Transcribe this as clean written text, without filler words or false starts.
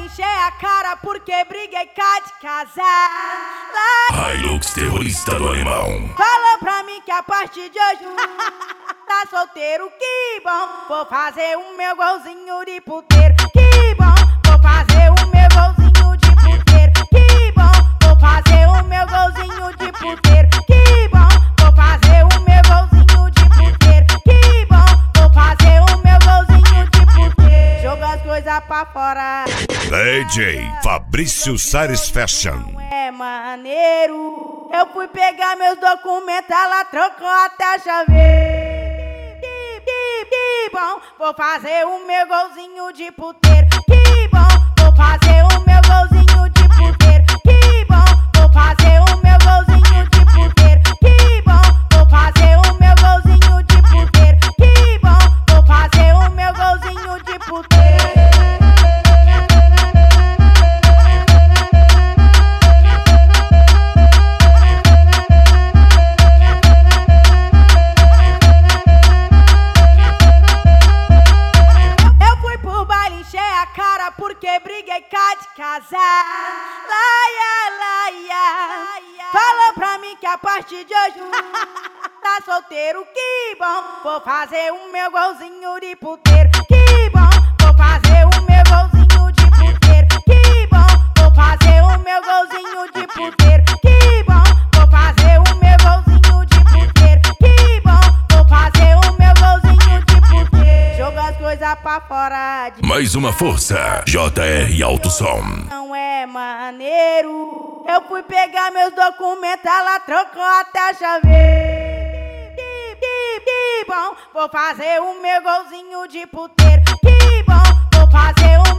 encher a cara porque briguei cá de casar. Hilux terrorista do alemão. Falou pra mim que a partir de hoje tá solteiro, que bom. Vou fazer o meu golzinho de puteiro, que bom. Vou fazer o meu golzinho de puteiro, que bom. Vou fazer o meu golzinho de puteiro, que bom. Vou fazer o meu golzinho de puteiro, que bom. Vou fazer o meu golzinho de puteiro. Joga as coisas pra fora. DJ Fabrício Sares Fashion. É maneiro. Eu fui pegar meus documentos, ela trocou até a chave. Que bom, vou fazer o meu golzinho de puteiro. Que bom, vou fazer o meu golzinho de puteiro. Que bom, vou fazer o meu golzinho de puteiro. Que bom, vou fazer o meu golzinho de puteiro. Que bom, vou fazer o meu golzinho de puteiro. Porque briguei cá de casar. Falou pra mim que a partir de hoje tá solteiro, que bom. Vou fazer o meu golzinho de puteiro, que bom. Vou fazer o meu golzinho de puteiro, que bom. Vou fazer o meu golzinho de puteiro, que bom. Vou fazer o meu golzinho de puteiro, que bom. Vou fazer o meu golzinho de puteiro. Joga as coisas pra fora. Mais uma força, JR Alto Som. Não é maneiro. Eu fui pegar meus documentos, ela trocou até a chave. Que bom, vou fazer o meu golzinho de puteiro. Que bom, vou fazer o